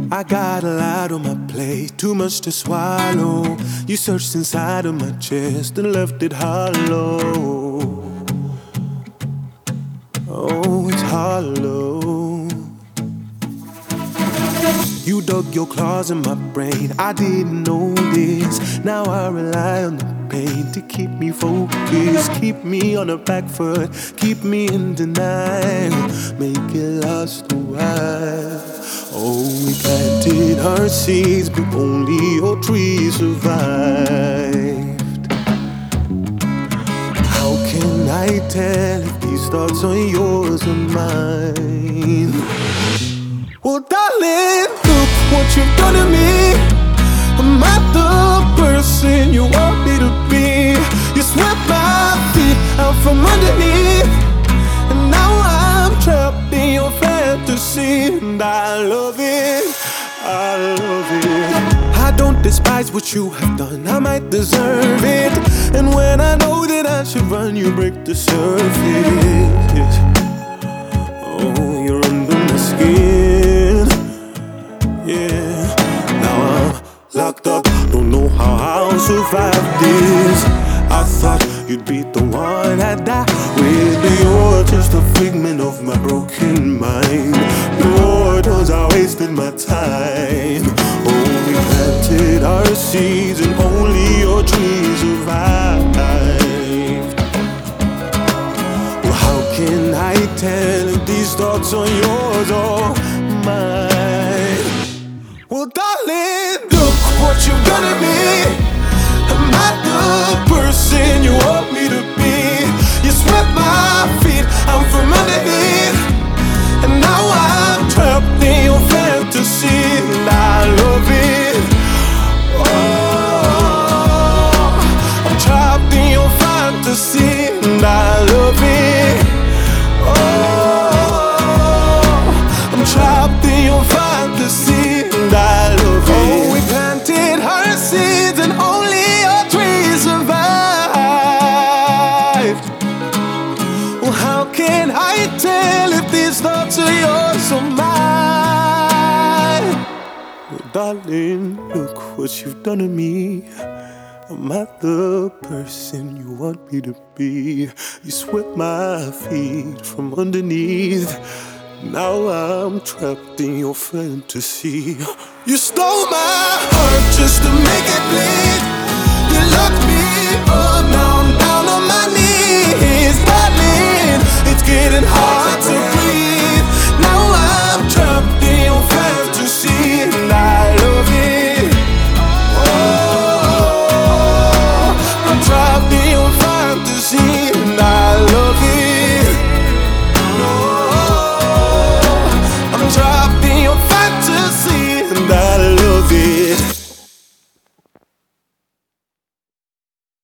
I got a lot on my plate, too much to swallow. You searched inside of my chest and left it hollow. Oh, it's hollow. You dug your claws in my brain, I didn't know this. Now I rely on the pain to keep me focused, keep me on the back foot, keep me in denial, make it last a while. Oh, we planted our seeds, but only your tree survived. How can I tell if these thoughts are yours or mine? Well, darling, look what you've done to me. I'm not the person you want me to be. You swept my feet out from underneath, and now I'm trapped in your fantasy. And I love it, I love it. I don't despise what you have done, I might deserve it. And when I know that I should run, you break the surface. Oh, you're under my skin. Yeah, now I'm locked up, don't know how I'll survive this. I thought you'd be the one I'd die with, but you're just a figment of my broken mind. Lord knows I wasted my time. Oh, we planted our seeds and only your tree survived. Well, how can I tell if these thoughts are yours or mine? Well, darling, look what you've done to me. I'm not the person you want me to be. You swept my feet out from underneath, and now I'm trapped in your fantasy. And I love it. Oh, I'm trapped in your fantasy, and I love it. Oh, I'm trapped in your fantasy, and I love it. Oh, we planted our seeds and only your tree survived. Well, how can I tell if these thoughts are yours or mine? Well, darling, look what you've done to me. I'm not the person you want me to be. You swept my feet from underneath, now I'm trapped in your fantasy. You stole my heart just to make it bleed. You locked me up, now I'm down on my knees. Darling, it's getting hard to breathe.